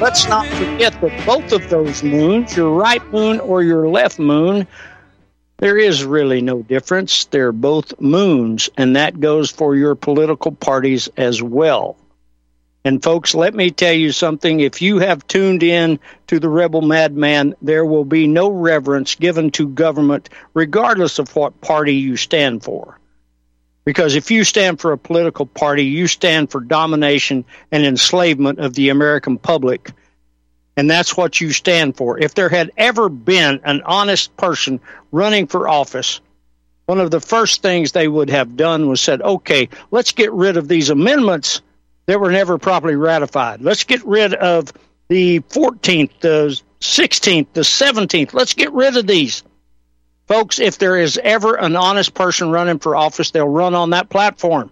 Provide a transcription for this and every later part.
let's not forget that both of those moons, your right moon or your left moon, there is really no difference. They're both moons, and that goes for your political parties as well. And folks, let me tell you something. If you have tuned in to the Rebel Madman, there will be no reverence given to government, regardless of what party you stand for. Because if you stand for a political party, you stand for domination and enslavement of the American public. And that's what you stand for. If there had ever been an honest person running for office, one of the first things they would have done was said, okay, let's get rid of these amendments that were never properly ratified. Let's get rid of the 14th, the 16th, the 17th. Let's get rid of these. Folks, if there is ever an honest person running for office, they'll run on that platform.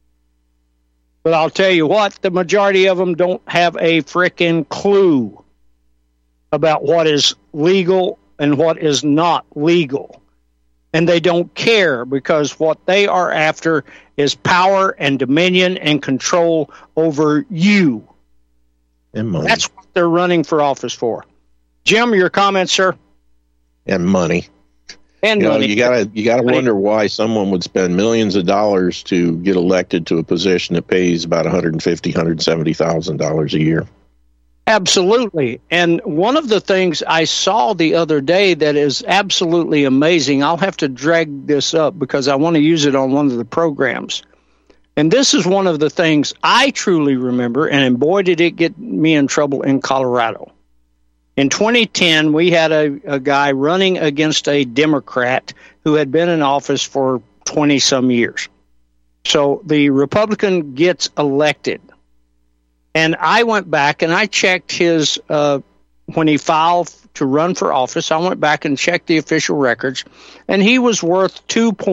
But I'll tell you what, the majority of them don't have a frickin' clue about what is legal and what is not legal. And they don't care, because what they are after is power and dominion and control over you. And money. That's what they're running for office for. Jim, your comments, sir? And money. And money. You gotta wonder why someone would spend millions of dollars to get elected to a position that pays about $150,000, $170,000 a year. Absolutely. And one of the things I saw the other day that is absolutely amazing, I'll have to drag this up because I want to use it on one of the programs. And this is one of the things I truly remember, and boy, did it get me in trouble in Colorado. In 2010, we had a guy running against a Democrat who had been in office for 20-some years. So the Republican gets elected. And I went back and I checked his, when he filed to run for office, I went back and checked the official records, and he was worth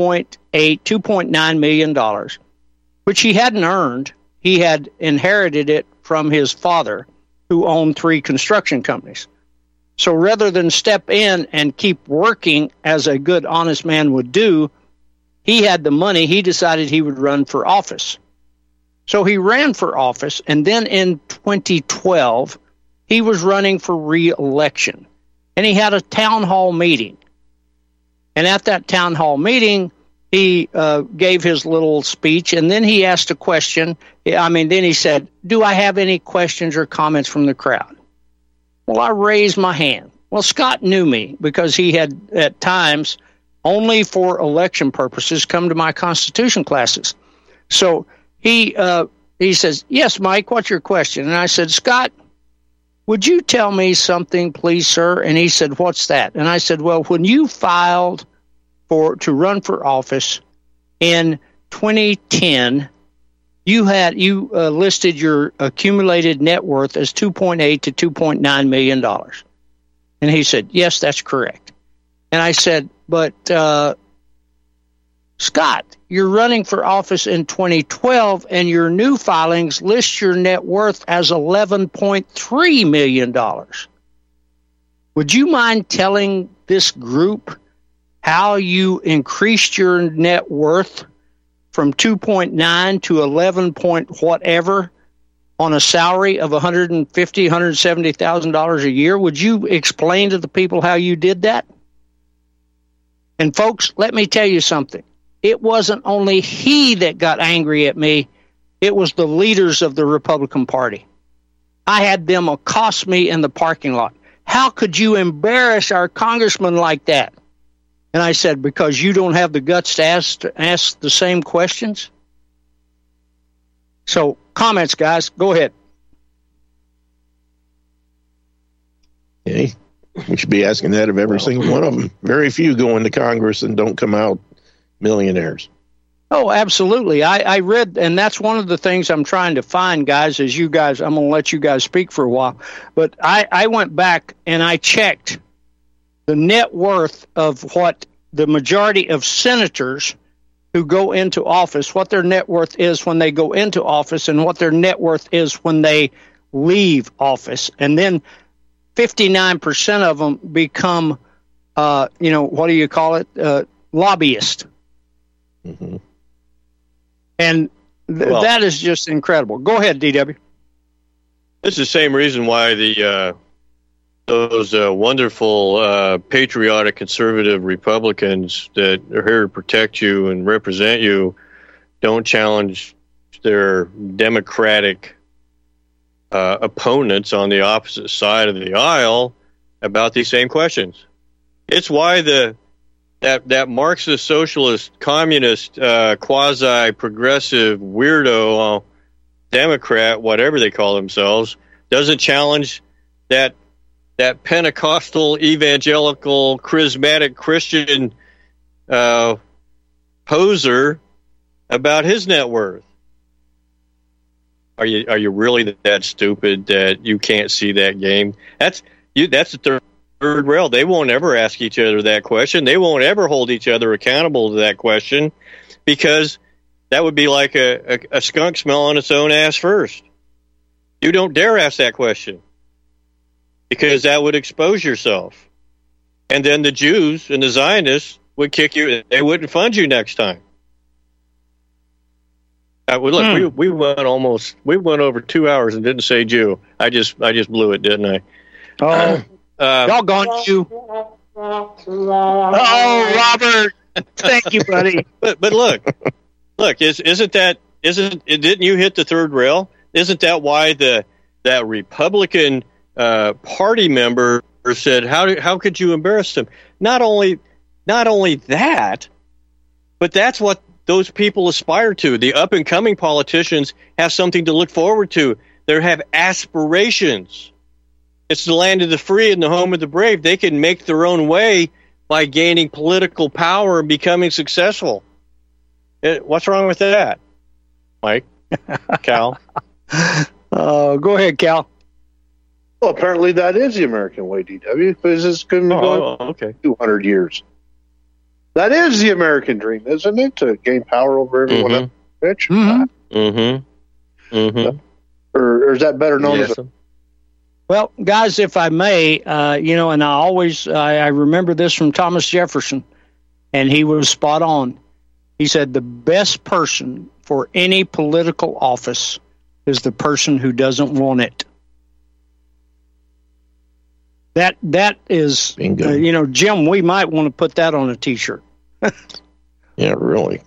$2.9 million, which he hadn't earned. He had inherited it from his father, who owned 3 construction companies. So rather than step in and keep working as a good, honest man would do, he had the money. He decided he would run for office. So he ran for office, and then in 2012, he was running for re-election. And he had a town hall meeting. And at that town hall meeting, he gave his little speech, and then he asked a question. Then he said, do I have any questions or comments from the crowd? Well, I raised my hand. Well, Scott knew me because he had, at times, only for election purposes, come to my Constitution classes. So he says, yes, Mike, what's your question? And I said, Scott, would you tell me something, please, sir? And he said, what's that? And I said, well, when you filed to run for office in 2010, you listed your accumulated net worth as $2.8 to $2.9 million. And he said, yes, that's correct. And I said, but Scott, you're running for office in 2012, and your new filings list your net worth as $11.3 million. Would you mind telling this group how you increased your net worth from 2.9 to 11 point whatever on a salary of $150,000, $170,000 a year? Would you explain to the people how you did that? And folks, let me tell you something. It wasn't only he that got angry at me. It was the leaders of the Republican Party. I had them accost me in the parking lot. How could you embarrass our congressman like that? And I said, because you don't have the guts to ask the same questions? So, comments, guys. Go ahead. Hey, we should be asking that of every single one of them. Very few go into Congress and don't come out millionaires. Oh, absolutely. I read, and that's one of the things I'm trying to find, guys, is you guys, I'm going to let you guys speak for a while. But I went back and I checked the net worth of what the majority of senators who go into office, what their net worth is when they go into office and what their net worth is when they leave office. And then 59% of them become, what do you call it? Lobbyists. Mm-hmm. And that is just incredible. Go ahead, DW. It's the same reason why those wonderful patriotic conservative Republicans that are here to protect you and represent you don't challenge their Democratic opponents on the opposite side of the aisle about these same questions. It's why that Marxist, socialist, communist, quasi-progressive weirdo Democrat, whatever they call themselves, doesn't challenge that Pentecostal, evangelical, charismatic Christian poser about his net worth. Are you really that stupid that you can't see that game? That's the third rail. They won't ever ask each other that question. They won't ever hold each other accountable to that question, because that would be like a skunk smelling its own ass first. You don't dare ask that question, because that would expose yourself. And then the Jews and the Zionists would kick you. They wouldn't fund you next time. We went over 2 hours and didn't say Jew. I just blew it, didn't I? Oh, doggone you! Oh, Robert, thank you, buddy. But look, didn't you hit the third rail? Isn't that why that Republican party member said, how could you embarrass them? Not only that, but that's what those people aspire to. The up-and-coming politicians have something to look forward to. They have aspirations. It's the land of the free and the home of the brave. They can make their own way by gaining political power and becoming successful. What's wrong with that, Mike? Cal? Go ahead, Cal. Well, apparently that is the American way, DW, because it's going to go 200 years. That is the American dream, isn't it? To gain power over everyone else. Rich? Or is that better known as... Well, guys, if I may, and I remember this from Thomas Jefferson, and he was spot on. He said the best person for any political office is the person who doesn't want it. That is, Jim, we might want to put that on a T-shirt. Yeah, really.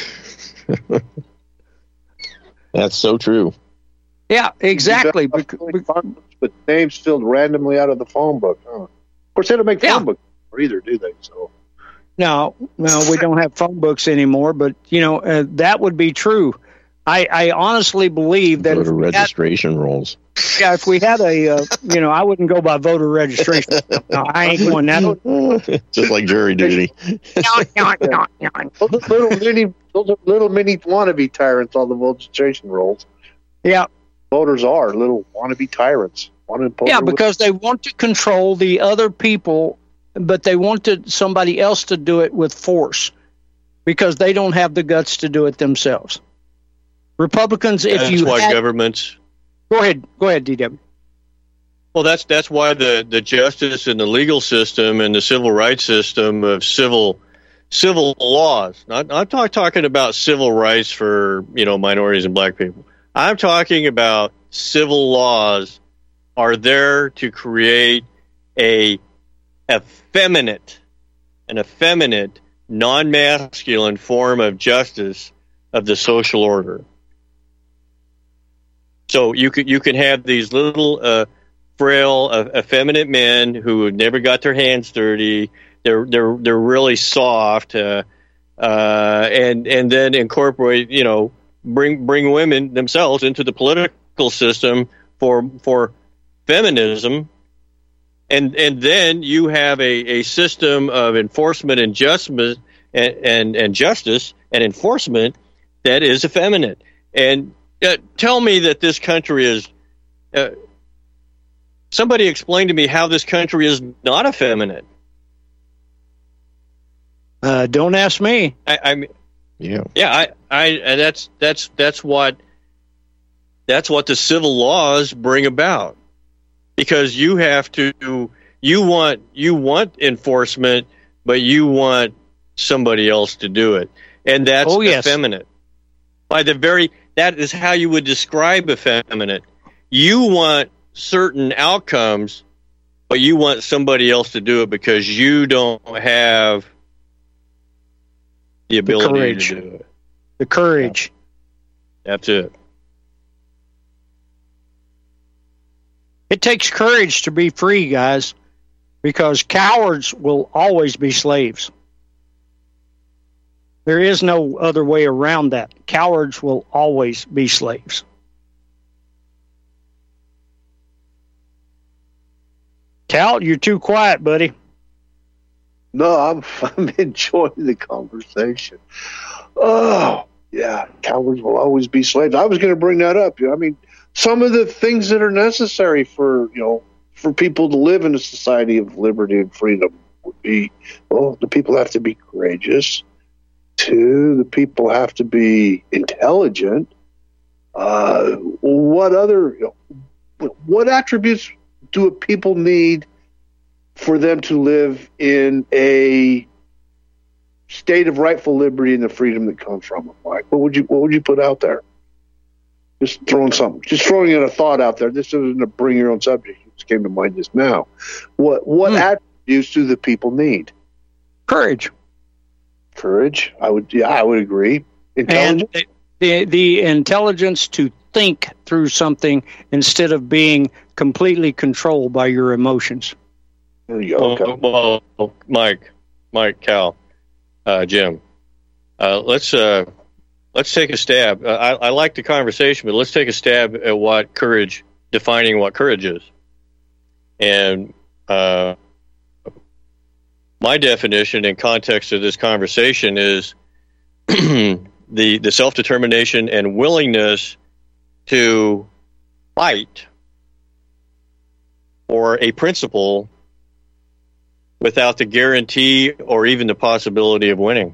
That's so true. Yeah, exactly. But names filled randomly out of the phone book. Huh? Of course, they don't make phone books either, do they? So no, we don't have phone books anymore. But that would be true. I honestly believe that voter registration rolls. Yeah, if we had I wouldn't go by voter registration. No, I ain't going that. Just like jury duty. Those are little mini wannabe tyrants on the registration rolls. Yeah. Voters are little wannabe tyrants. Yeah, because they want to control the other people, but they want somebody else to do it with force, because they don't have the guts to do it themselves. Republicans, governments. Go ahead, DW. Well, that's why the justice and the legal system and the civil rights system of civil laws. I'm not talking about civil rights for minorities and black people. I'm talking about civil laws are there to create an effeminate, non-masculine form of justice of the social order. So you can have these little frail, effeminate men who never got their hands dirty. They're really soft, and then incorporate bring women themselves into the political system for feminism, and then you have a system of enforcement and justice and enforcement that is effeminate. And tell me that this country is. Somebody explain to me how this country is not effeminate. Don't ask me. That's what the civil laws bring about, because you want enforcement, but you want somebody else to do it, and that's effeminate. That is how you would describe effeminate. You want certain outcomes, but you want somebody else to do it because you don't have the ability to do it. The courage. That's it. It takes courage to be free, guys, because cowards will always be slaves. There is no other way around that. Cowards will always be slaves. Cal, you're too quiet, buddy. No, I'm enjoying the conversation. Oh, yeah, cowards will always be slaves. I was going to bring that up. I mean, some of the things that are necessary for people to live in a society of liberty and freedom would be, well, the people have to be courageous. 2, the people have to be intelligent. What attributes do people need for them to live in a state of rightful liberty and the freedom that comes from it, Mike? What would you put out there? Just throwing in a thought out there. This isn't a bring your own subject. It just came to mind just now. What attributes do the people need? Courage. I would agree. And the intelligence to think through something instead of being completely controlled by your emotions. There you go. Well, Mike, Cal, Jim, let's take a stab. I like the conversation, but let's take a stab at defining what courage is. And my definition in context of this conversation is the self-determination and willingness to fight for a principle without the guarantee or even the possibility of winning.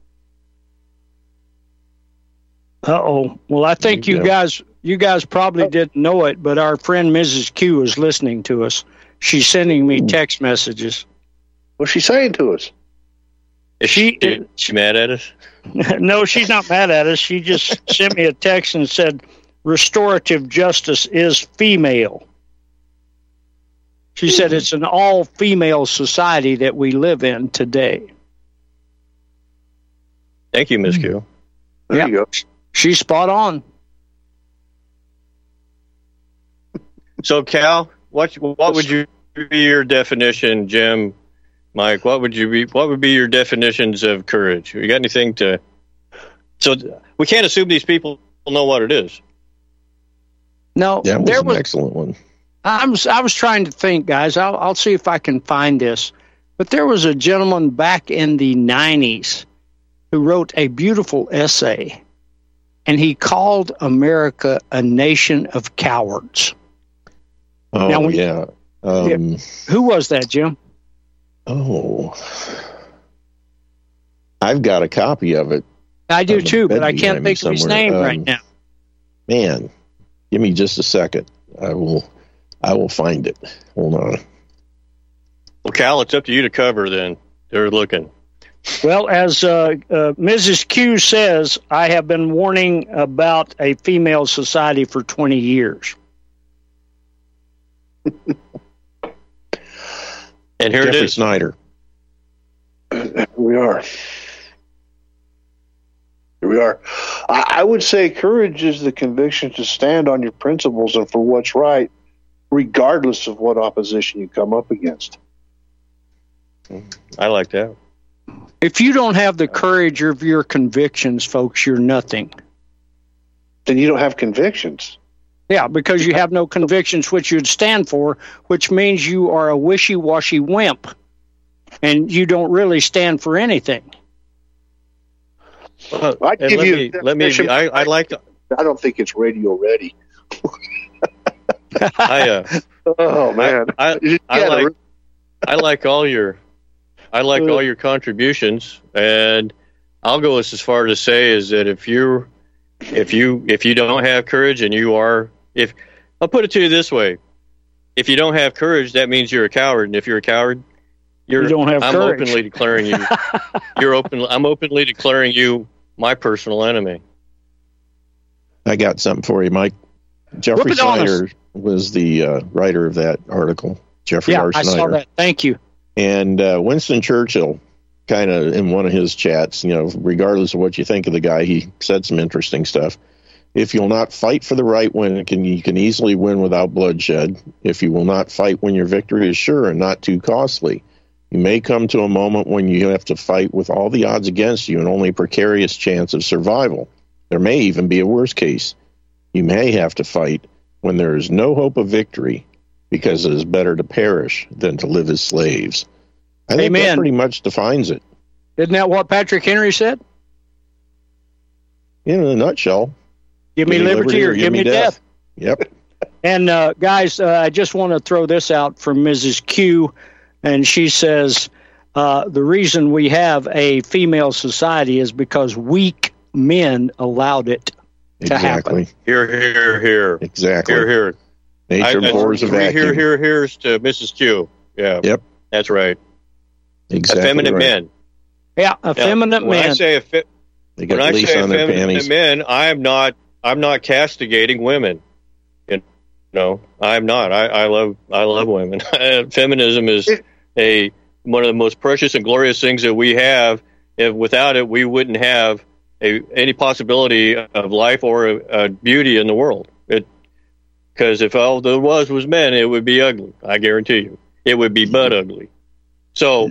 Uh-oh. Well, I think you guys probably didn't know it, but our friend Mrs. Q is listening to us. She's sending me text messages. What's she saying to us? Is she mad at us? No, she's not mad at us. She just sent me a text and said, restorative justice is female. She said it's an all-female society that we live in today. Thank you, Ms. Q. There you go. She's spot on. So, Cal, what would you be your definition, Jim, Mike? What would be your definitions of courage? You got anything to? So we can't assume these people know what it is. No, that was an excellent one. I was trying to think, guys. I'll see if I can find this. But there was a gentleman back in the 90s who wrote a beautiful essay, and he called America a nation of cowards. Oh, now, yeah. Who was that, Jim? Oh, I've got a copy of it. I do too, but I can't think of his name right now. Man, give me just a second. I will find it. Hold on. Well, Cal, it's up to you to cover then. They're looking. Well, as Mrs. Q says, I have been warning about a female society for 20 years. And here Jeffrey it is. Snyder. Here we are. I would say courage is the conviction to stand on your principles and for what's right, regardless of what opposition you come up against. I like that. If you don't have the courage of your convictions, folks, you're nothing. Then you don't have convictions. Yeah, because you have no convictions which you'd stand for, which means you are a wishy-washy wimp, and you don't really stand for anything. Well, I don't think it's radio ready. Oh man, I like all your contributions, and I'll go as far to say is that if you don't have courage and I'll put it to you this way, if you don't have courage, that means you're a coward, and if you're a coward, you don't have courage. I'm openly declaring you my personal enemy. I got something for you, Mike. Jeffrey was the writer of that article, Jeffrey R. Snyder. I saw that. Thank you. And Winston Churchill, kind of in one of his chats, regardless of what you think of the guy, he said some interesting stuff. If you'll not fight for the right when you can easily win without bloodshed. If you will not fight when your victory is sure and not too costly, you may come to a moment when you have to fight with all the odds against you and only a precarious chance of survival. There may even be a worse case. You may have to fight when there is no hope of victory, because it is better to perish than to live as slaves. I think that pretty much defines it. Isn't that what Patrick Henry said? In a nutshell. Give me liberty or give me death. Yep. And guys, I just want to throw this out from Mrs. Q, and she says, the reason we have a female society is because weak men allowed it to happen. Here, here, here. Exactly. Here, here. Nature abhors a vacuum. Here's to Mrs. Q. Yeah. Yep. That's right. Exactly. Effeminate men. Yeah, effeminate men. When I say effeminate men, I'm not castigating women. I'm not. I love women. Feminism is one of the most precious and glorious things that we have. If without it, we wouldn't have any possibility of life or beauty in the world. Because if all there was men, it would be ugly. I guarantee you, it would be butt ugly. So,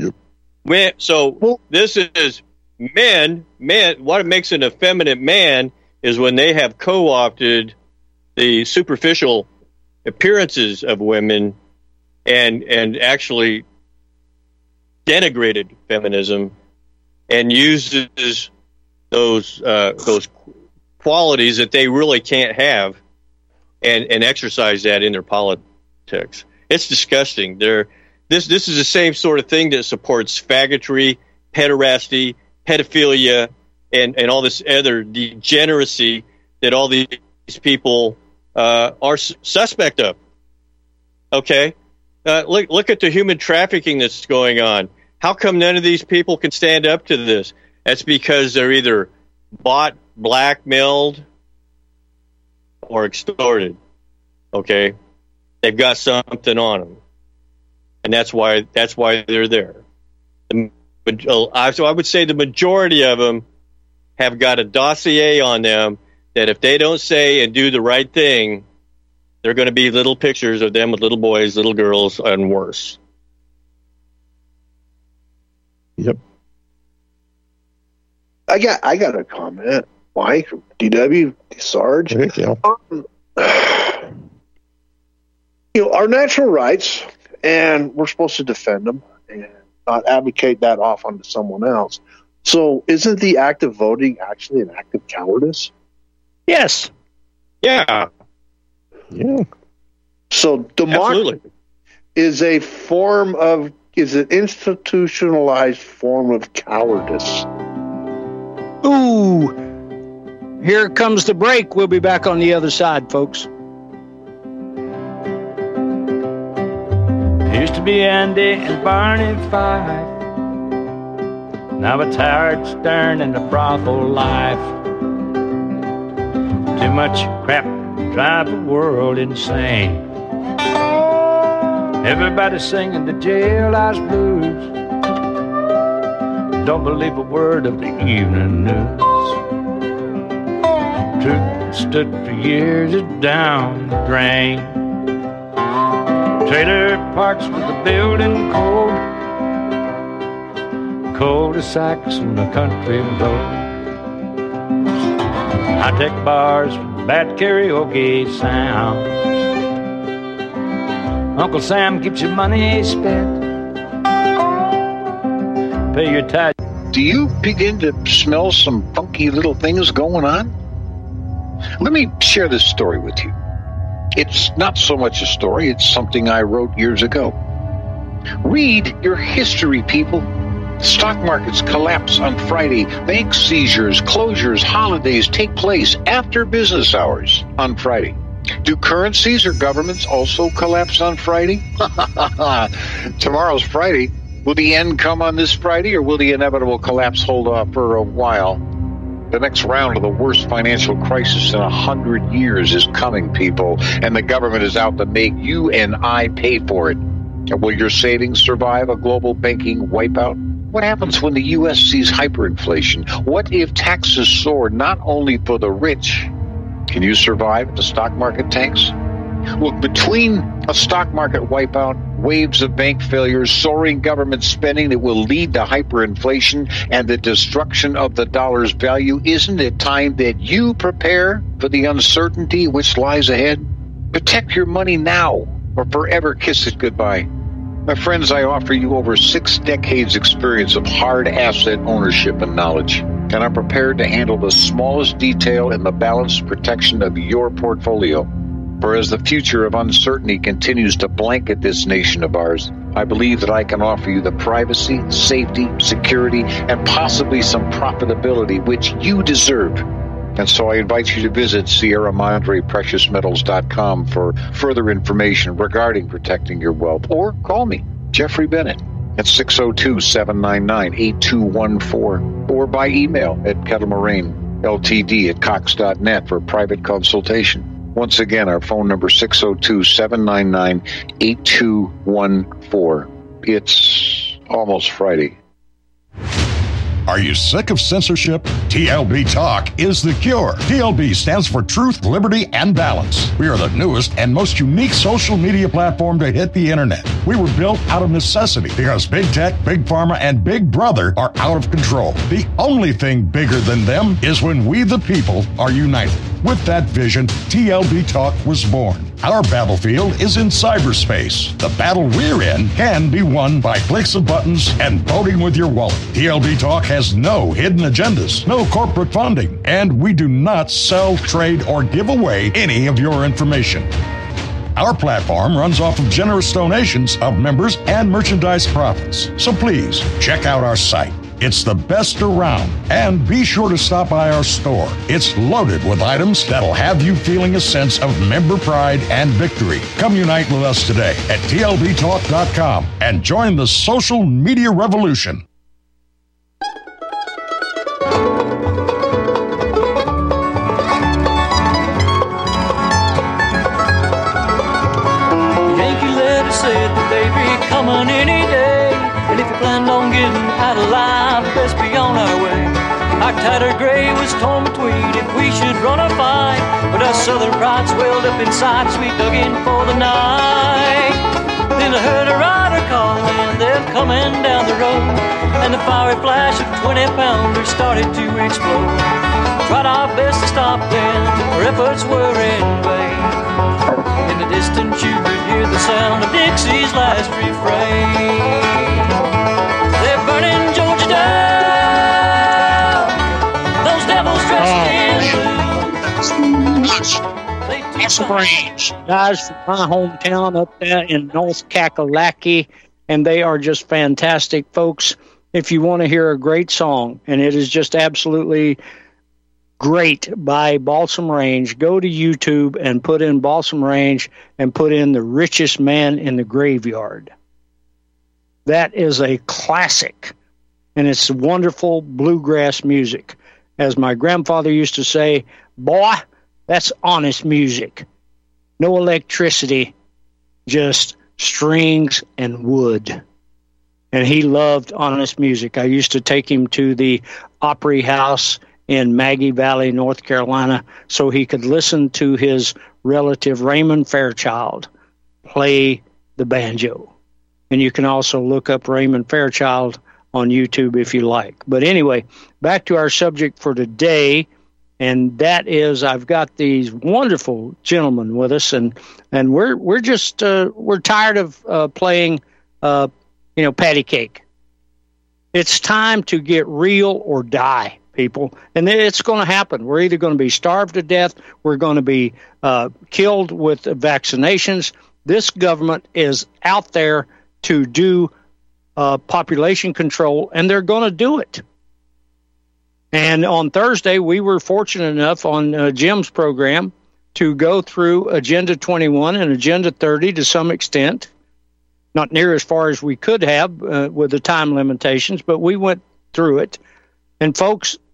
this is men. What makes an effeminate man is when they have co-opted the superficial appearances of women and actually denigrated feminism and uses those qualities that they really can't have and exercise that in their politics. It's disgusting. This is the same sort of thing that supports faggotry, pederasty, pedophilia, and all this other degeneracy that all these people are suspect of. Okay? Look at the human trafficking that's going on. How come none of these people can stand up to this? That's because they're either bought, blackmailed, or extorted. Okay? They've got something on them. And that's why they're there. So I would say the majority of them have got a dossier on them that if they don't say and do the right thing, they're going to be little pictures of them with little boys, little girls, and worse. Yep. I got a comment, Mike, DW, Sarge. Yeah. Our natural rights, and we're supposed to defend them and not advocate that off onto someone else. So isn't the act of voting actually an act of cowardice? Yes. Yeah. Yeah. So democracy is an institutionalized form of cowardice. Ooh. Here comes the break. We'll be back on the other side, folks. Used to be Andy and Barney Fife. Now it's Howard Stern and the brothel life. Too much crap to drive the world insane. Everybody singing the jailhouse blues. Don't believe a word of the evening news. Truth stood for years is down the drain. Trailer parks with the building code. Cul-de-sacs in the country road. High-tech bars with bad karaoke sounds. Uncle Sam keeps your money spent. Pay your tithe. Do you begin to smell some funky little things going on? Let me share this story with you. It's not so much a story, it's something I wrote years ago. Read your history, people. Stock markets collapse on Friday. Bank seizures, closures, holidays take place after business hours on Friday. Do currencies or governments also collapse on Friday? Tomorrow's Friday. Will the end come on this Friday, or will the inevitable collapse hold off for a while? The next round of the worst financial crisis in 100 years is coming, people, and the government is out to make you and I pay for it. And will your savings survive a global banking wipeout? What happens when the U.S. sees hyperinflation? What if taxes soar not only for the rich? Can you survive if the stock market tanks? Look, between a stock market wipeout, waves of bank failures, soaring government spending that will lead to hyperinflation, and the destruction of the dollar's value, isn't it time that you prepare for the uncertainty which lies ahead? Protect your money now, or forever kiss it goodbye. My friends, I offer you over 6 decades experience of hard asset ownership and knowledge, and I'm prepared to handle the smallest detail in the balanced protection of your portfolio. For as the future of uncertainty continues to blanket this nation of ours, I believe that I can offer you the privacy, safety, security, and possibly some profitability which you deserve. And so I invite you to visit SierraMadrePreciousMetals.com for further information regarding protecting your wealth. Or call me, Jeffrey Bennett, at 602-799-8214. Or by email at kettlemoraineltd@cox.net for private consultation. Once again, our phone number 602-799-8214. It's almost Friday. Are you sick of censorship? TLB Talk is the cure. TLB stands for Truth, Liberty, and Balance. We are the newest and most unique social media platform to hit the internet. We were built out of necessity because Big Tech, Big Pharma, and Big Brother are out of control. The only thing bigger than them is when we, the people, are united. With that vision, TLB Talk was born. Our battlefield is in cyberspace. The battle we're in can be won by clicks of buttons and voting with your wallet. TLB Talk has no hidden agendas, no corporate funding, and we do not sell, trade, or give away any of your information. Our platform runs off of generous donations of members and merchandise profits. So please, check out our site. It's the best around. And be sure to stop by our store. It's loaded with items that'll have you feeling a sense of member pride and victory. Come unite with us today at TLBTalk.com and join the social media revolution. Yankee letter said that they'd be coming any day. And if you planned on getting out alive, best be on our way. Our tattered gray was torn between if we should run or fight, but our southern pride swelled up inside as we dug in for the night. Then I heard a rider calling, they're coming down the road, and the fiery flash of 20-pounders started to explode. Tried our best to stop them, our efforts were in vain. In the distance you could hear the sound of Dixie's last refrain. They're burning Georgia down. Those devils dressed in blue. Balsam Range, guys from my hometown up there in North Kakalaki, and they are just fantastic folks. If you want to hear a great song, and it is just absolutely great by Balsam Range, go to YouTube and put in Balsam Range and put in The Richest Man in the Graveyard. That is a classic, and it's wonderful bluegrass music. As my grandfather used to say, boy, that's honest music. No electricity, just strings and wood. And he loved honest music. I used to take him to the Opry House in Maggie Valley, North Carolina, so he could listen to his relative Raymond Fairchild play the banjo. And you can also look up Raymond Fairchild on YouTube if you like. But anyway, back to our subject for today, and that is I've got these wonderful gentlemen with us, and we're just we're tired of playing patty cake. It's time to get real or die, people, and it's going to happen. We're either going to be starved to death, we're going to be killed with vaccinations. This government is out there to do population control, and they're going to do it. And on Thursday, we were fortunate enough on Jim's program to go through Agenda 21 and Agenda 30 to some extent, not near as far as we could have with the time limitations, but we went through it. And folks,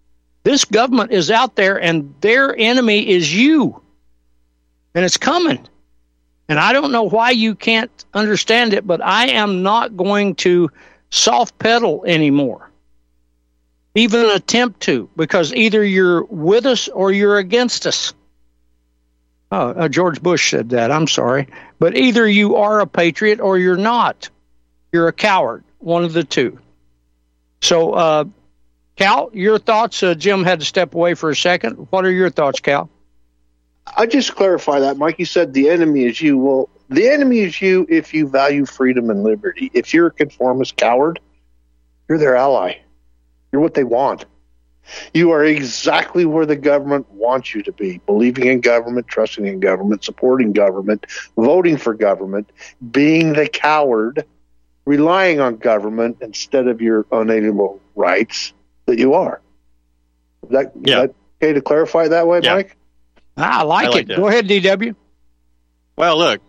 This government is out there, and their enemy is you. And it's coming. And I don't know why you can't understand it, but I am not going to soft pedal anymore. Even attempt to, because either you're with us or you're against us. George Bush said that. I'm sorry. But either you are a patriot or you're not. You're a coward. One of the two. So, Cal, your thoughts? Jim had to step away for a second. What are your thoughts, Cal? I just clarify that. Mikey said the enemy is you. Well, the enemy is you if you value freedom and liberty. If you're a conformist coward, you're their ally. You're what they want. You are exactly where the government wants you to be, believing in government, trusting in government, supporting government, voting for government, being the coward, relying on government instead of your unalienable rights that you are. Is that okay to clarify it that way, Mike? I like it. That. Go ahead, DW. Well, look,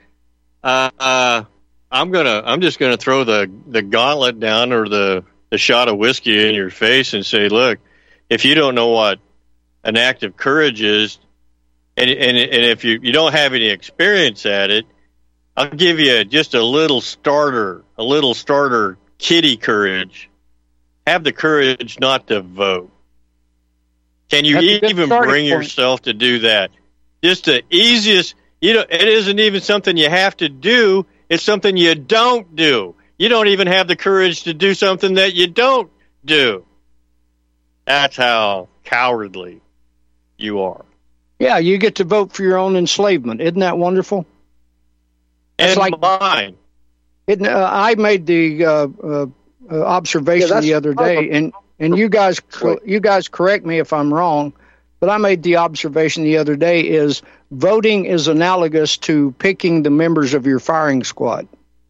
I'm just gonna throw the gauntlet down or the shot of whiskey in your face and say, look, if you don't know what an act of courage is, and if you don't have any experience at it, I'll give you just a little starter kiddie courage. Have the courage not to vote. Can you even bring yourself to do that? Just the easiest, it isn't even something you have to do. It's something you don't do. You don't even have the courage to do something that you don't do. That's how cowardly you are. Yeah, you get to vote for your own enslavement. Isn't that wonderful? It's like mine. I made the observation the other day, and you guys correct me if I'm wrong, but I made the observation the other day is voting is analogous to picking the members of your firing squad.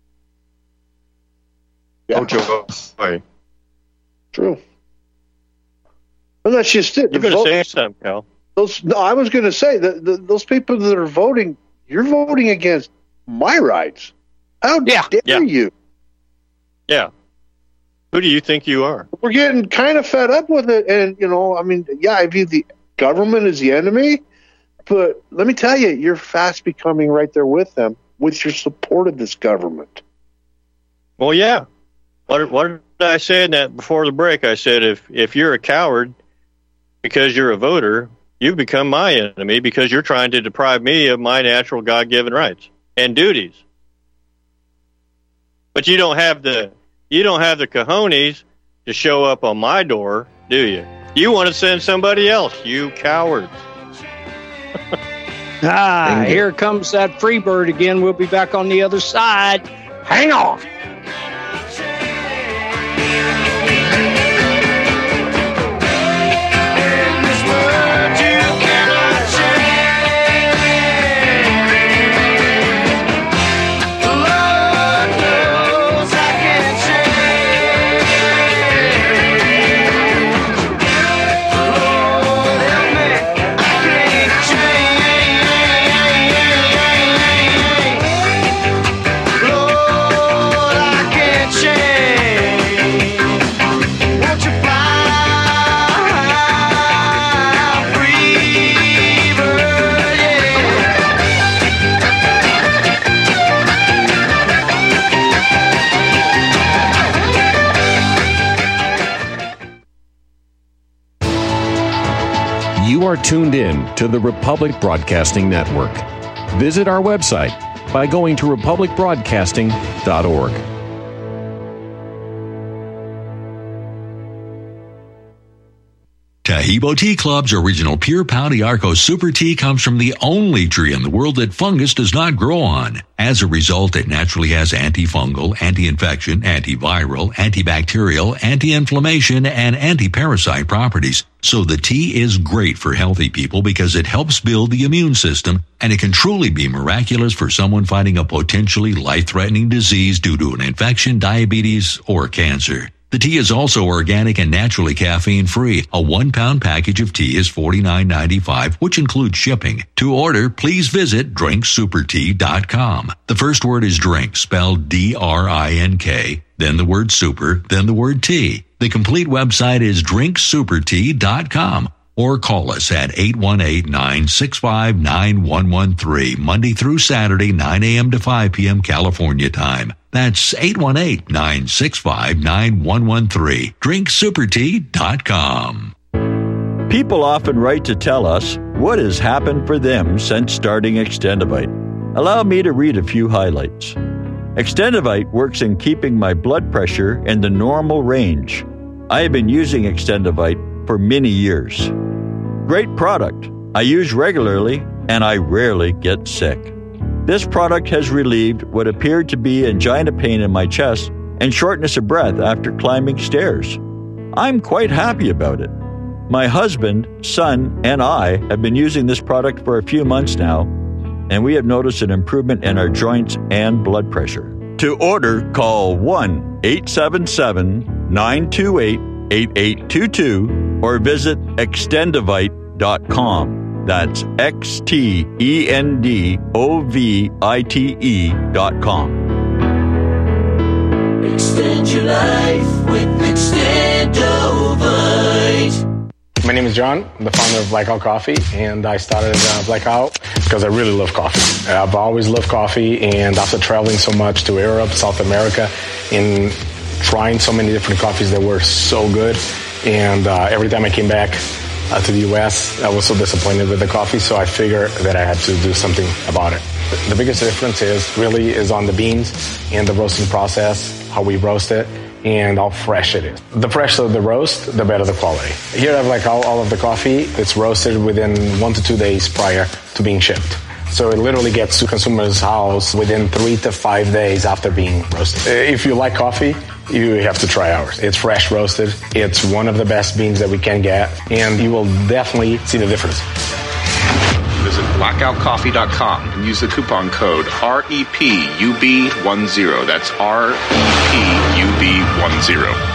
Yeah. Oh, true. Well, that's just it. You're going to say something, Cal. I was going to say that those people that are voting, you're voting against my rights. How dare you? Yeah. Who do you think you are? We're getting kind of fed up with it. And, I view the government as the enemy. But let me tell you, you're fast becoming right there with them with your support of this government. Well, yeah. What did I say in that before the break? I said, if you're a coward because you're a voter, you've become my enemy because you're trying to deprive me of my natural God-given rights and duties. But you don't have the cojones to show up on my door, do you? You want to send somebody else, you cowards. Here comes that free bird again. We'll be back on the other side. Hang on. You are tuned in to the Republic Broadcasting Network. Visit our website by going to republicbroadcasting.org. Taheebo Tea Club's original Pure Pau d'Arco Super Tea comes from the only tree in the world that fungus does not grow on. As a result, it naturally has antifungal, anti-infection, antiviral, antibacterial, anti-inflammation, and anti-parasite properties. So the tea is great for healthy people because it helps build the immune system, and it can truly be miraculous for someone fighting a potentially life-threatening disease due to an infection, diabetes, or cancer. The tea is also organic and naturally caffeine-free. A 1-pound package of tea is $49.95, which includes shipping. To order, please visit drinksupertea.com. The first word is drink, spelled D-R-I-N-K, then the word super, then the word tea. The complete website is drinksupertea.com. or call us at 818-965-9113, Monday through Saturday, 9 a.m. to 5 p.m. California time. That's 818-965-9113. DrinkSuperTea.com. People often write to tell us what has happened for them since starting Extendivite. Allow me to read a few highlights. Extendivite works in keeping my blood pressure in the normal range. I have been using Extendivite for many years. Great product. I use regularly and I rarely get sick. This product has relieved what appeared to be angina pain in my chest and shortness of breath after climbing stairs. I'm quite happy about it. My husband, son, and I have been using this product for a few months now, and we have noticed an improvement in our joints and blood pressure. To order, call 1-877-928-8822 or visit extendivite.com. That's XTENDOVITE.com. Extend your life with Extendovite. My name is John. I'm the founder of Blackout Coffee, and I started Blackout because I really love coffee. I've always loved coffee, and after traveling so much to Europe, South America, and trying so many different coffees that were so good, and every time I came back to the U.S., I was so disappointed with the coffee, so I figured that I had to do something about it. The biggest difference is on the beans and the roasting process, how we roast it, and how fresh it is. The fresher the roast, the better the quality. Here I have all of the coffee. It's roasted within 1 to 2 days prior to being shipped. So it literally gets to consumers' house within 3 to 5 days after being roasted. If you like coffee, you have to try ours. It's fresh roasted. It's one of the best beans that we can get, and you will definitely see the difference. Visit blackoutcoffee.com and use the coupon code REPUB10. That's REPUB10.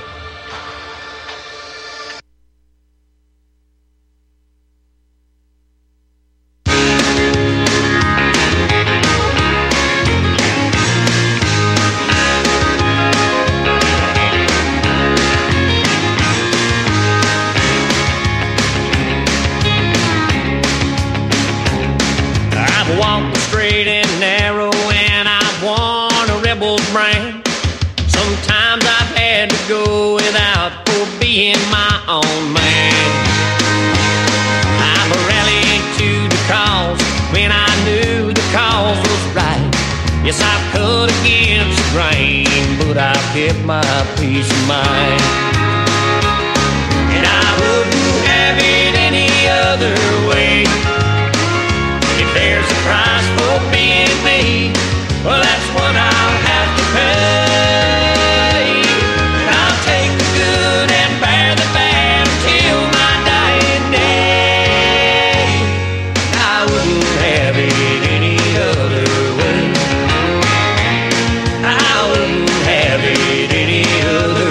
Being my own man, I'm rallying to the cause when I knew the cause was right. Yes, I've cut against the grain, but I've kept my peace of mind. And I wouldn't have it any other way. If there's a price for being me, well, that's what I'll have to pay. I'll take the good and bear the bad till my dying day. I wouldn't have it any other way. I wouldn't have it any other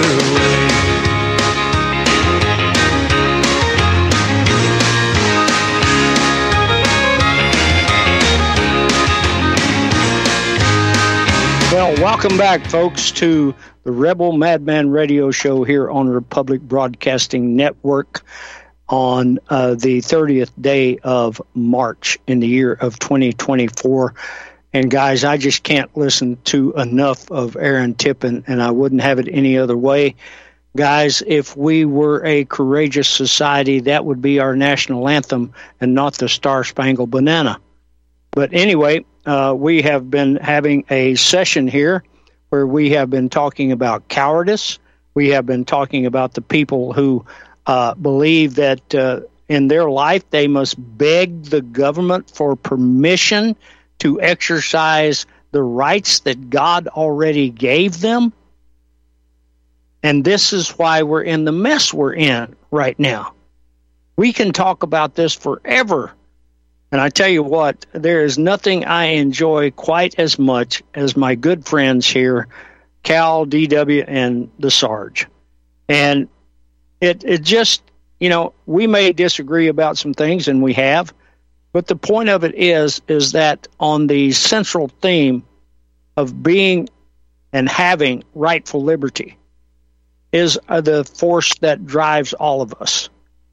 way. Well, welcome back, folks, to the Rebel Madman Radio Show here on Republic Broadcasting Network on the 30th day of March in the year of 2024. And guys, I just can't listen to enough of Aaron Tippin, and I wouldn't have it any other way. Guys, if we were a courageous society, that would be our national anthem and not the Star Spangled Banana. But anyway, we have been having a session here where we have been talking about cowardice. We have been talking about the people who believe that in their life they must beg the government for permission to exercise the rights that God already gave them. And this is why we're in the mess we're in right now. We can talk about this forever. And I tell you what, there is nothing I enjoy quite as much as my good friends here, Cal, DW, and the Sarge. And it just, you know, we may disagree about some things, and we have, but the point of it is that on the central theme of being and having rightful liberty is the force that drives all of us.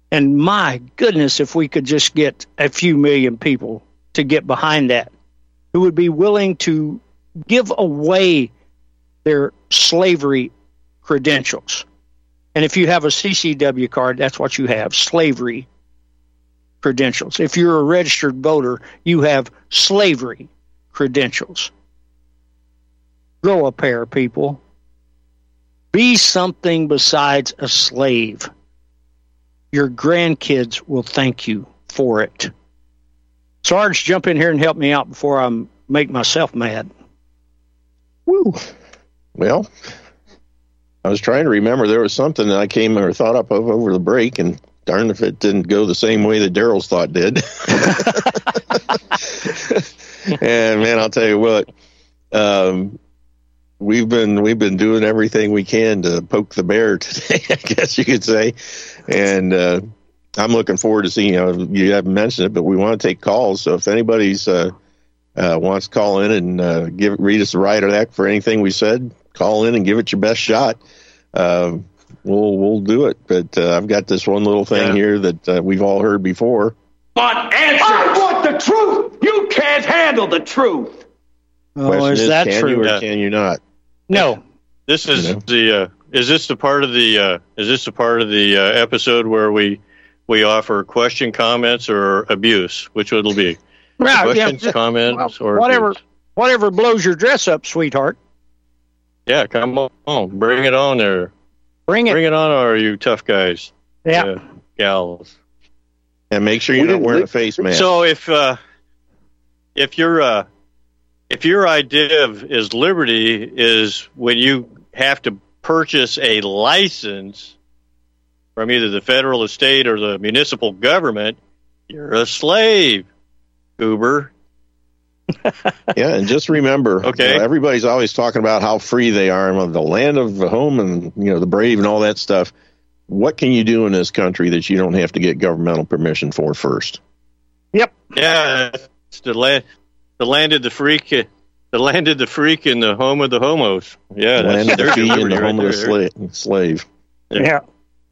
And my goodness, if we could just get a few million people to get behind that, who would be willing to give away their slavery credentials. And if you have a CCW card, that's what you have, slavery credentials. If you're a registered voter, you have slavery credentials. Grow a pair, people. Be something besides a slave. Your grandkids will thank you for it. Sarge, jump in here and help me out before I make myself mad. Woo. Well, I was trying to remember. There was something that I came or thought up of over the break, and darn if it didn't go the same way that Daryl's thought did. And man, I'll tell you what, we've been doing everything we can to poke the bear today, I guess you could say. And I'm looking forward to seeing, you haven't mentioned it, but we want to take calls. So if anybody's wants to call in and read us the riot act for anything we said, call in and give it your best shot. We'll do it. But I've got this one little thing here that we've all heard before. Want answers? I want the truth. You can't handle the truth. Oh, is that can true? You or can you not? No. This is is this the part of the episode where we offer question, comments, or abuse? Which would it be? Right, questions, comments, or whatever. abuse? Whatever blows your dress up, sweetheart. Yeah, come on, bring it on there. Bring it on, or you tough guys, gals. And make sure you're not wearing a face mask. So if your idea of is liberty is when you have to purchase a license from either the federal estate or the municipal government, you're a slave, goober. Yeah, and just remember, everybody's always talking about how free they are and the land of the home and the brave and all that stuff. What can you do in this country that you don't have to get governmental permission for first? Yep. Yeah, it's the land of the freak, and the home of the homos. Yeah, the land of the free and the home of the slave. Yeah.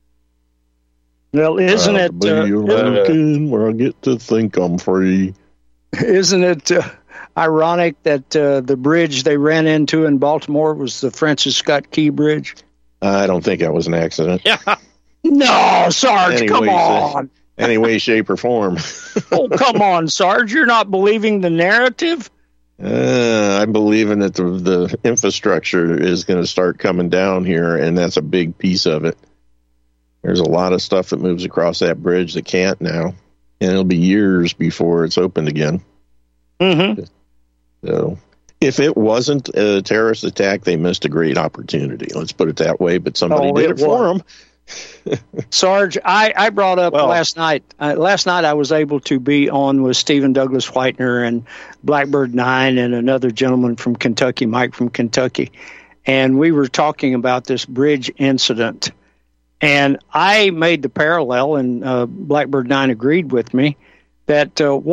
Well, isn't it American where I get to think I'm free? Isn't it ironic that the bridge they ran into in Baltimore was the Francis Scott Key Bridge? I don't think that was an accident. Yeah. No, Sarge, come on. Any way, shape, or form. Oh, come on, Sarge. You're not believing the narrative? I'm believing that the infrastructure is going to start coming down here, and that's a big piece of it. There's a lot of stuff that moves across that bridge that can't now, and it'll be years before it's opened again. Mm-hmm. So if it wasn't a terrorist attack, they missed a great opportunity. Let's put it that way, but somebody did it for them. Sarge, I brought up last night. Last night I was able to be on with Stephen Douglas Whitener and Blackbird 9 and another gentleman from Kentucky, Mike from Kentucky. And we were talking about this bridge incident. And I made the parallel, and Blackbird 9 agreed with me, that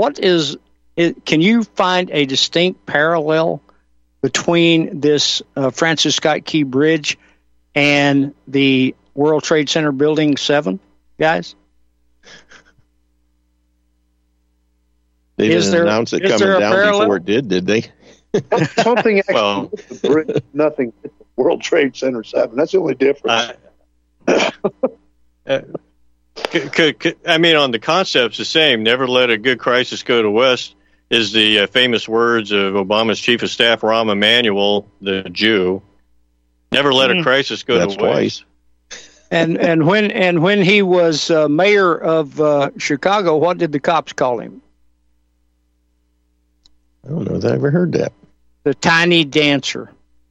can you find a distinct parallel between this Francis Scott Key Bridge and the World Trade Center Building 7, guys? They didn't announce it coming down before it did they? Something actually hit the bridge, nothing hit the World Trade Center 7. That's the only difference. I mean, on the concept's the same. Never let a good crisis go to waste is the famous words of Obama's chief of staff, Rahm Emanuel, the Jew. Never let a crisis go to waste. Twice. And when he was mayor of Chicago, what did the cops call him? I don't know that I ever heard that. The Tiny Dancer.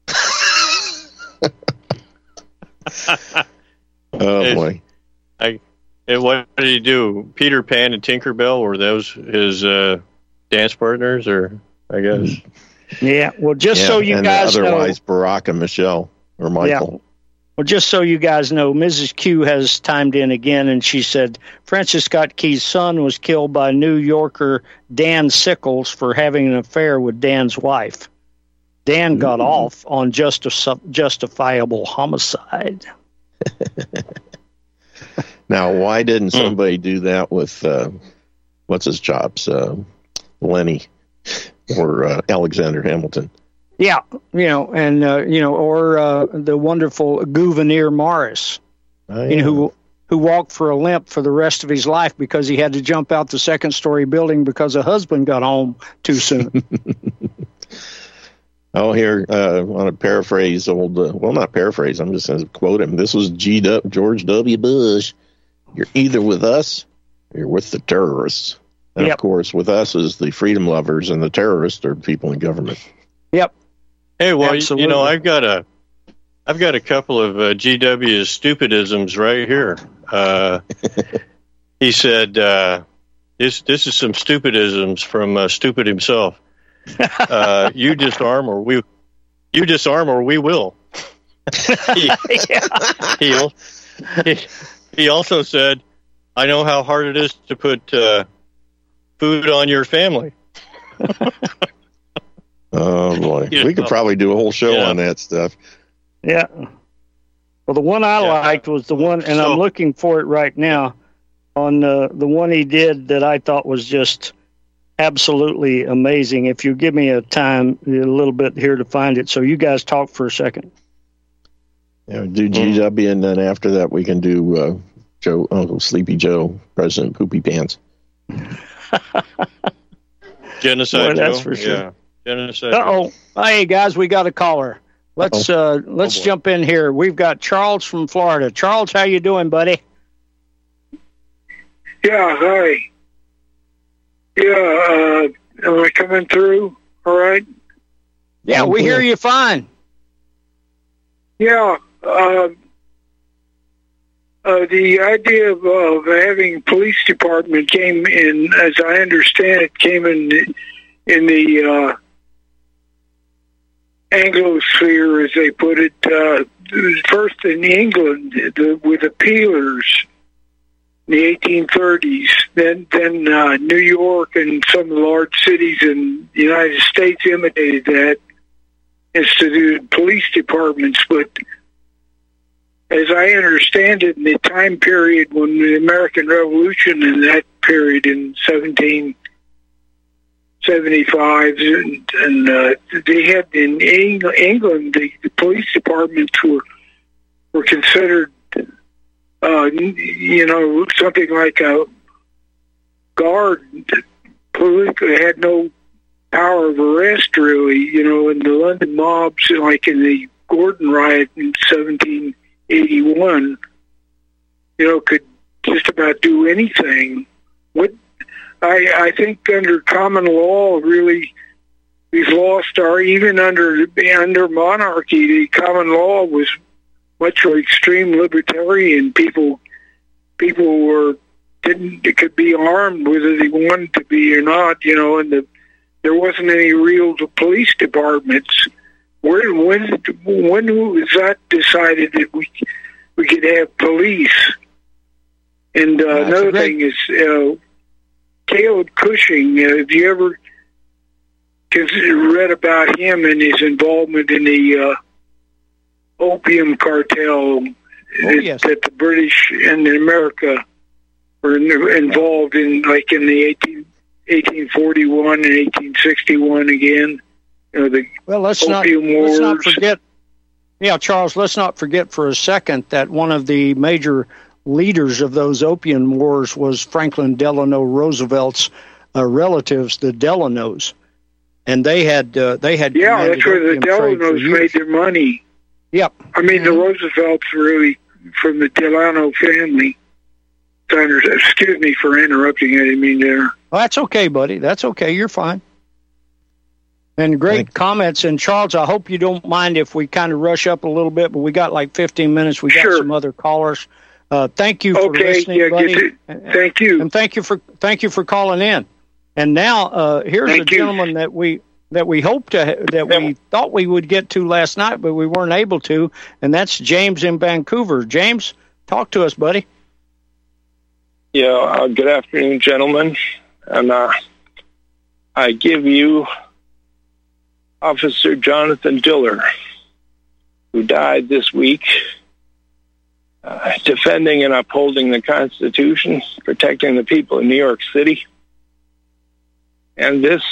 Oh boy! What did he do? Peter Pan and Tinkerbell, were those his dance partners, or I guess? Yeah. Well, so you guys know, otherwise Barack and Michelle or Michael. Yeah. Well, just so you guys know, Mrs. Q has chimed in again, and she said Francis Scott Key's son was killed by New Yorker Dan Sickles for having an affair with Dan's wife. Dan got off on justifiable homicide. Now, why didn't somebody do that with what's his chops, Lenny or Alexander Hamilton? Yeah, or the wonderful Gouverneur Morris, who walked for a limp for the rest of his life because he had to jump out the second-story building because a husband got home too soon. Here, I want to paraphrase not paraphrase, I'm just going to quote him. This was George W. Bush. You're either with us or you're with the terrorists. And, of course, with us is the freedom lovers, and the terrorists are people in government. Yep. Hey, well, Absolutely. I've got a couple of GW's stupidisms right here. He said, "This is some stupidisms from Stupid himself. You disarm or we will." He also said, "I know how hard it is to put food on your family." Oh boy, we could probably do a whole show on that stuff. Yeah. Well, the one I liked was the one, and I'm looking for it right now, on the one he did that I thought was just absolutely amazing. If you give me a little bit here to find it, so you guys talk for a second. Yeah, do GW, and then after that we can do Uncle Sleepy Joe, President Poopy Pants. Genocide. Boy, that's for sure. Yeah. Genocide. Hey guys, we got a caller. Let's jump in here. We've got Charles from Florida. Charles, how you doing, buddy? Yeah, hi. Yeah, am I coming through? All right. Yeah, we hear you fine. Yeah, the idea of having police department came in, as I understand it, came in the Anglosphere, as they put it, first in England with the peelers in the 1830s. Then New York and some large cities in the United States imitated that, instituted police departments. But as I understand it, in the time period when the American Revolution, in that period in 1775, and they had in England, the police departments were considered, something like a guard. Politically had no power of arrest, really. In the London mobs, like in the Gordon riot in 1781, could just about do anything. I think under common law, really, we've lost even under monarchy, the common law was much more extreme libertarian. People could be armed whether they wanted to be or not, and there wasn't any real police departments. When was that decided that we could have police? And another thing is, Caleb Cushing, have you ever read about him and his involvement in the opium cartel that the British and America were involved in, like in the 1841 and 1861 again? Let's not forget. Yeah, Charles, let's not forget for a second that one of the major leaders of those opium wars was Franklin Delano Roosevelt's relatives, the Delanos, and they had that's where the Delanos made their money. Yep. I mean, the Roosevelts were really from the Delano family. Excuse me for interrupting. I didn't mean there. Oh, that's okay, buddy. That's okay. You're fine. And great comments. And Charles, I hope you don't mind if we kind of rush up a little bit, but we got like 15 minutes. We got some other callers. Thank you for listening, buddy. Thank you, and thank you for calling in. And now here's a gentleman that we thought we would get to last night, but we weren't able to, and that's James in Vancouver. James, talk to us, buddy. Yeah, good afternoon, gentlemen. And I give you Officer Jonathan Diller, who died this week. defending and upholding the Constitution, protecting the people in New York City. And this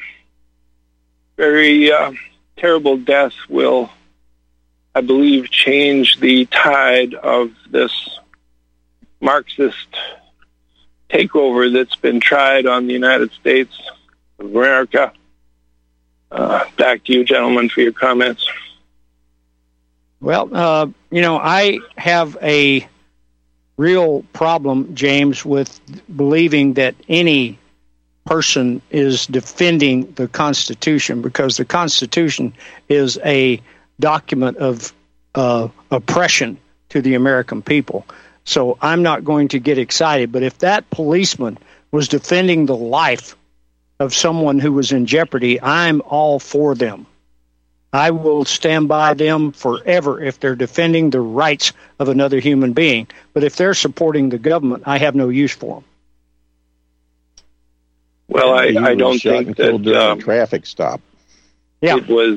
very terrible death will, I believe, change the tide of this Marxist takeover that's been tried on the United States of America. Back to you, gentlemen, for your comments. Well, I have a real problem, James, with believing that any person is defending the Constitution, because the Constitution is a document of oppression to the American people. So I'm not going to get excited. But if that policeman was defending the life of someone who was in jeopardy, I'm all for them. I will stand by them forever if they're defending the rights of another human being. But if they're supporting the government, I have no use for them. Well, I don't think that during a traffic stop. Yeah,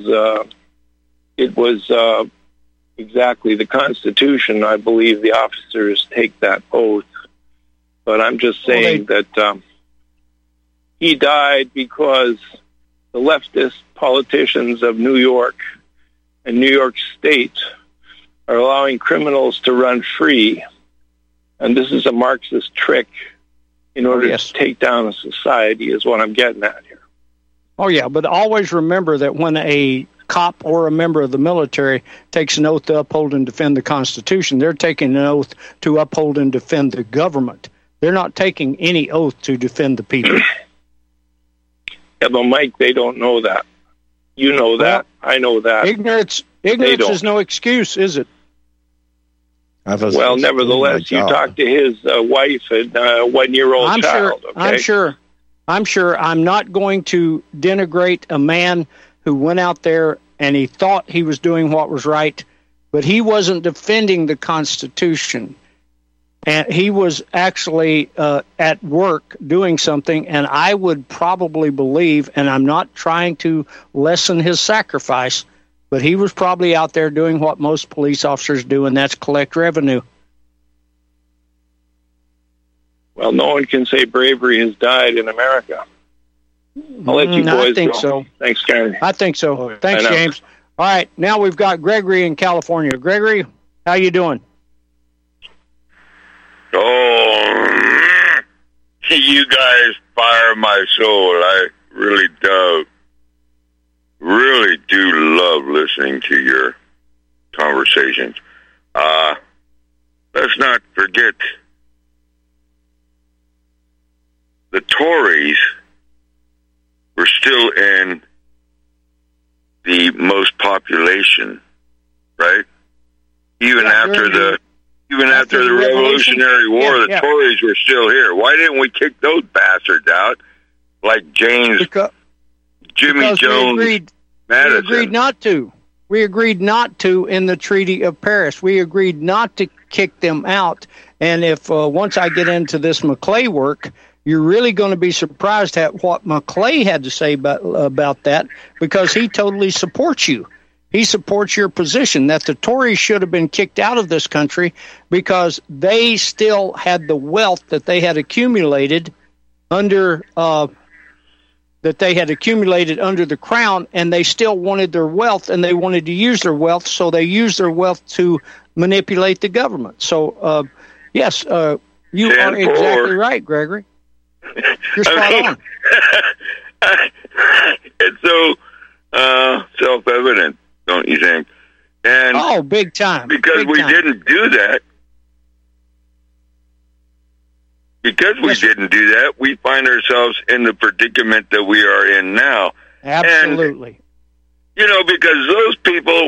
it was exactly the Constitution. I believe the officers take that oath, but I'm just saying that he died because the leftist politicians of New York and New York State are allowing criminals to run free, and this is a Marxist trick in order to take down a society, is what I'm getting at here. Oh, yeah, but always remember that when a cop or a member of the military takes an oath to uphold and defend the Constitution, they're taking an oath to uphold and defend the government. They're not taking any oath to defend the people. Yeah, but Mike, they don't know that. You know that. I know that. Ignorance is no excuse, is it? Well, nevertheless, you talk to his wife and 1-year-old child. Okay? I'm sure. I'm not going to denigrate a man who went out there and he thought he was doing what was right, but he wasn't defending the Constitution. And he was actually at work doing something, and I would probably believe, and I'm not trying to lessen his sacrifice, but he was probably out there doing what most police officers do, and that's collect revenue. Well, no one can say bravery has died in America. I'll let you boys I think go. so. Thanks, Gary. I think so. Thanks, James. All right, now we've got Gregory in California. Gregory, how you doing? Oh, you guys fire my soul. I really do love listening to your conversations. Let's not forget the Tories were still in the most population, right? Even after the Revolutionary War, the Tories were still here. Why didn't we kick those bastards out, like Jimmy Jones, Madison? We agreed not to. We agreed not to in the Treaty of Paris. We agreed not to kick them out. And if once I get into this Maclay work, you're really going to be surprised at what Maclay had to say about that, because he totally supports you. He supports your position that the Tories should have been kicked out of this country because they still had the wealth that they had accumulated under the crown, and they still wanted their wealth, and they wanted to use their wealth, so they used their wealth to manipulate the government. So, yes, you are exactly right, Gregory. You're spot on. It's so self-evident, don't you think? And big time. Because we didn't do that. Because we didn't do that, we find ourselves in the predicament that we are in now. Absolutely. And, because those people,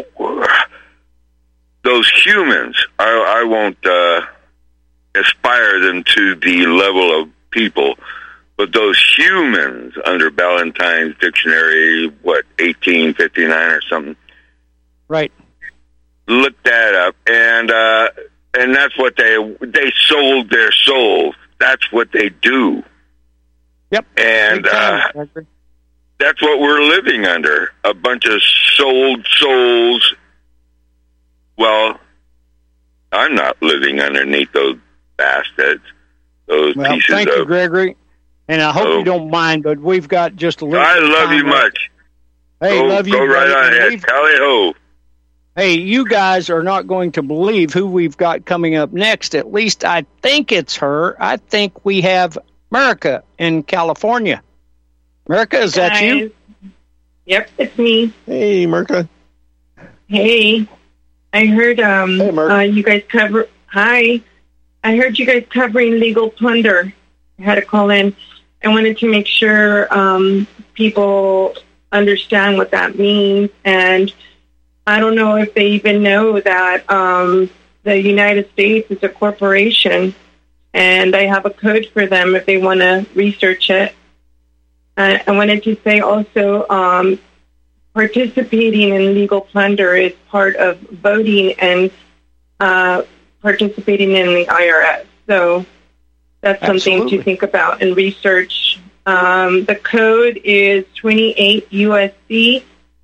those humans, I won't aspire them to the level of people, but those humans under Ballantyne's dictionary, 1859 or something? Right. Look that up, and that's what they sold their souls. That's what they do. Yep. And that's what we're living under, a bunch of sold souls. Well, I'm not living underneath those bastards. Those pieces thank of... you, Gregory. And I hope you don't mind, but we've got just a little... I love you much. Hey, love you. Go right on ahead. Tally-ho. Hey, you guys are not going to believe who we've got coming up next. At least I think it's her. I think we have America in California. America, is that you? Yep, it's me. Hey, America. Hey, I heard you guys cover. Hi, I heard you guys covering legal plunder. I had to call in. I wanted to make sure people understand what that means, and I don't know if they even know that the United States is a corporation, and I have a code for them if they want to research it. I wanted to say also participating in legal plunder is part of voting and participating in the IRS. So that's something to think about and research. The code is 28 USC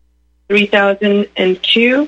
3002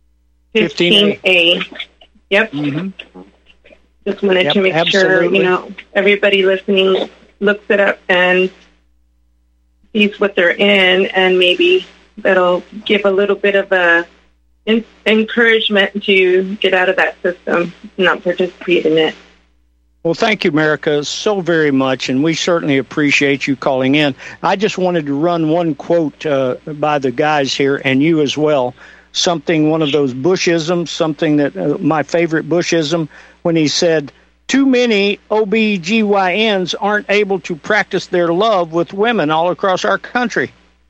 15A. Yep. Mm-hmm. Just wanted to make sure, everybody listening looks it up and sees what they're in, and maybe that'll give a little bit of a encouragement to get out of that system, not participate in it. Well, thank you, America, so very much, and we certainly appreciate you calling in. I just wanted to run one quote by the guys here, and you as well, one of those Bushisms, something that my favorite Bushism, when he said, too many OBGYNs aren't able to practice their love with women all across our country.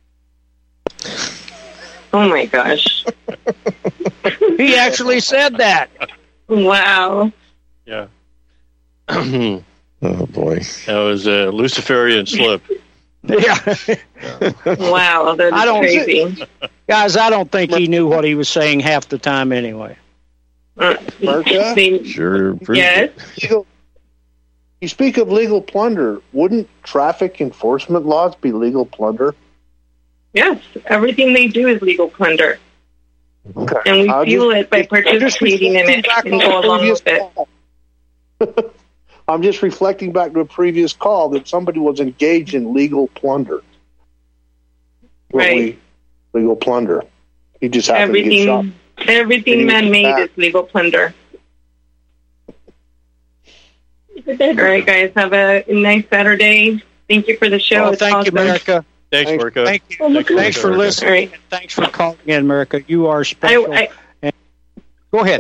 Oh, my gosh. He actually said that. Wow. Yeah. Oh, boy. That was a Luciferian slip. Yeah. Wow, that's crazy. Guys, I don't think he knew what he was saying half the time anyway. Marka? Sure. Yes. You speak of legal plunder. Wouldn't traffic enforcement laws be legal plunder? Yes. Everything they do is legal plunder. Okay. And we feel it by participating in it and go along with it. I'm just reflecting back to a previous call that somebody was engaged in legal plunder. Right. Legal plunder. He just happened to get shot. Everything man-made is legal plunder. All right, guys. Have a nice Saturday. Thank you for the show. Oh, thank you, America. Thanks, America. Thank you. Thanks for listening. And thanks for calling in, America. You are special. Go ahead.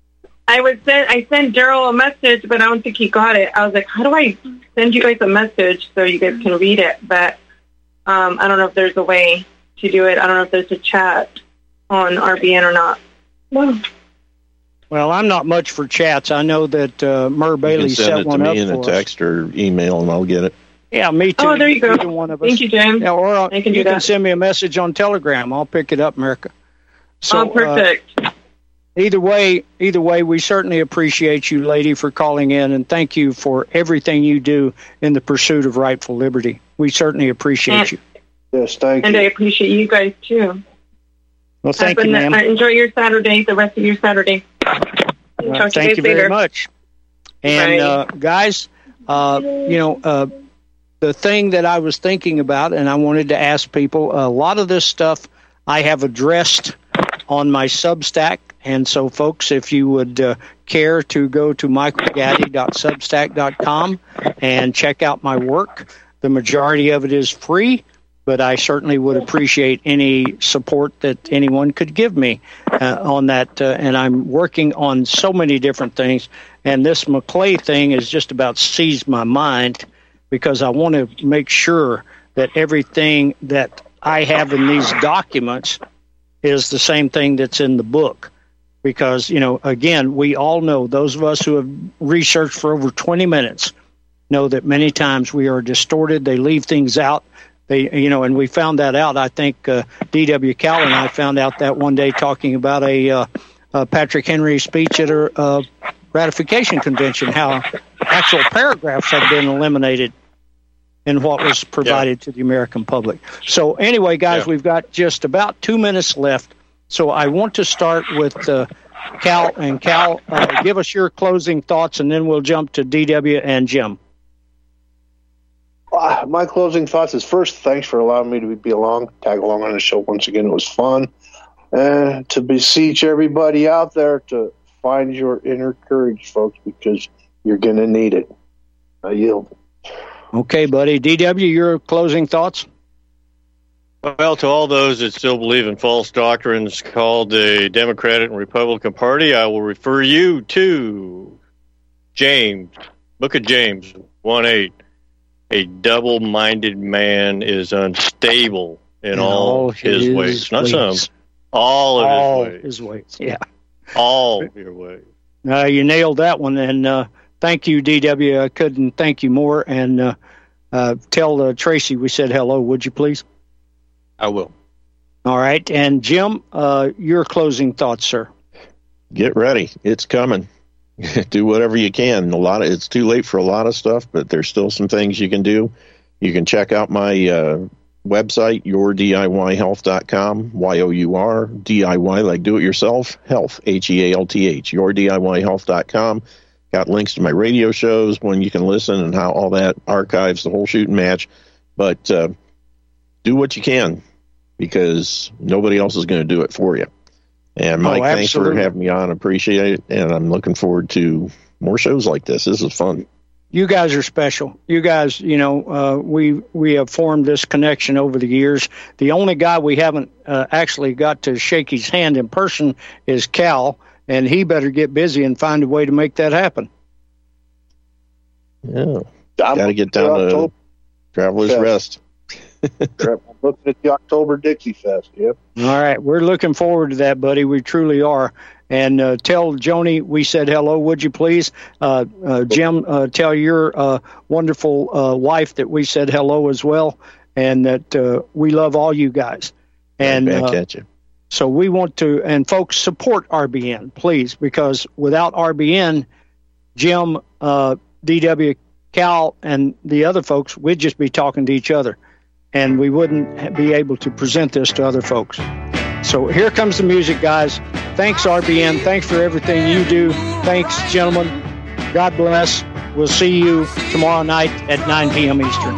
I sent Daryl a message, but I don't think he got it. I was like, how do I send you guys a message so you guys can read it? But I don't know if there's a way to do it. I don't know if there's a chat on RBN or not. Well, I'm not much for chats. I know that Murr Bailey set one up for us. Send it to me in a text or email, and I'll get it. Yeah, me too. Oh, there you go. Either one of us. Thank you, Jim. Yeah, or I can you do can that. send me a message on Telegram. I'll pick it up, America. So, perfect. Either way, we certainly appreciate you, lady, for calling in, and thank you for everything you do in the pursuit of rightful liberty. We certainly appreciate you. Yes, thank you. And I appreciate you guys, too. Well, thank you, ma'am. Enjoy your Saturday, the rest of your Saturday. Thank you very much. And, guys, the thing that I was thinking about, and I wanted to ask people, a lot of this stuff I have addressed on my Substack. And so, folks, if you would care to go to michaelgaddy.substack.com and check out my work, the majority of it is free, but I certainly would appreciate any support that anyone could give me on that. And I'm working on so many different things. And this McClay thing has just about seized my mind because I want to make sure that everything that I have in these documents is the same thing that's in the book. Because, again, we all know, those of us who have researched for over 20 minutes know that many times we are distorted. They leave things out. And we found that out. I think D.W. Cal and I found out that one day talking about a Patrick Henry speech at a ratification convention, how actual paragraphs had been eliminated in what was provided to the American public. So anyway, guys, we've got just about 2 minutes left. So I want to start with Cal. And Cal, give us your closing thoughts, and then we'll jump to DW and Jim. My closing thoughts is, first, thanks for allowing me to tag along on the show once again. It was fun. To beseech everybody out there to find your inner courage, folks, because you're going to need it. I yield. Okay, buddy. DW, your closing thoughts? Well, to all those that still believe in false doctrines called the Democratic and Republican Party, I will refer you to James, Book of James 1:8. A double-minded man is unstable in all his ways. Not some. All of his ways. Yeah. All of your ways. You nailed that one. And thank you, DW. I couldn't thank you more. And tell Tracy we said hello, would you please? I will. All right. And Jim, your closing thoughts, sir. Get ready. It's coming. Do whatever you can. It's too late for a lot of stuff, but there's still some things you can do. You can check out my website, yourdiyhealth.com, YOUR, DIY, like do it yourself, health, HEALTH, yourdiyhealth.com. Got links to my radio shows when you can listen and how all that archives, the whole shooting match. But do what you can, because nobody else is going to do it for you. And Mike, thanks for having me on. Appreciate it. And I'm looking forward to more shows like this. This is fun. You guys are special. You guys, we have formed this connection over the years. The only guy we haven't actually got to shake his hand in person is Cal, and he better get busy and find a way to make that happen. Yeah. Got to get down to Traveler's Rest. I'm looking at the October Dixie Fest. Yep. All right. We're looking forward to that, buddy. We truly are. And tell Joni we said hello, would you please? Jim, tell your wonderful wife that we said hello as well, and that we love all you guys. And back at you. So we want to, and folks, support RBN, please, because without RBN, Jim, DW, Cal, and the other folks, we'd just be talking to each other, and we wouldn't be able to present this to other folks. So here comes the music, guys. Thanks, RBN. Thanks for everything you do. Thanks, gentlemen. God bless. We'll see you tomorrow night at 9 p.m. Eastern.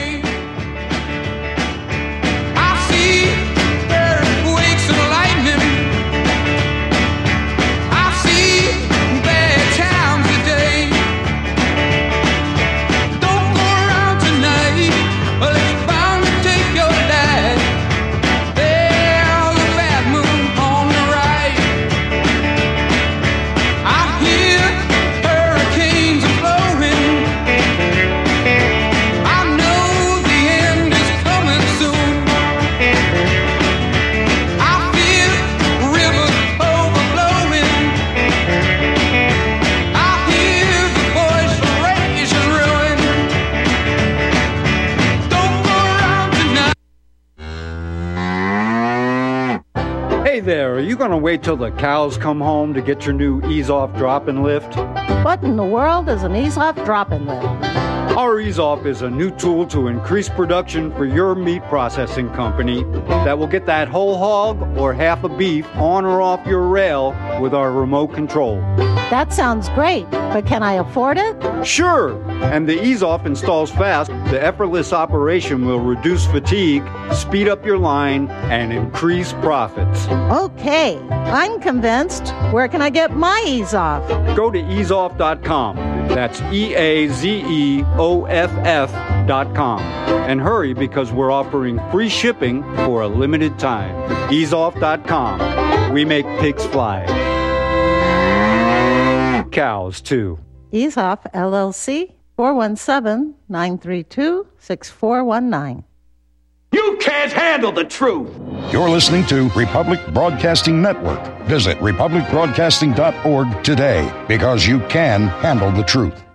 There, are you going to wait till the cows come home to get your new ease-off drop-and lift? What in the world is an ease-off drop-and lift? Our ease-off is a new tool to increase production for your meat processing company that will get that whole hog or half a beef on or off your rail with our remote control. That sounds great, but can I afford it? Sure! And the ease-off installs fast. The effortless operation will reduce fatigue, speed up your line, and increase profits. Okay, I'm convinced. Where can I get my ease-off? Go to easeoff.com. That's EAZEOFF.com. And hurry, because we're offering free shipping for a limited time. Easeoff.com. We make pigs fly. Cows, too. EaseOff, LLC, 417-932-6419. You can't handle the truth. You're listening to Republic Broadcasting Network. Visit republicbroadcasting.org today, because you can handle the truth.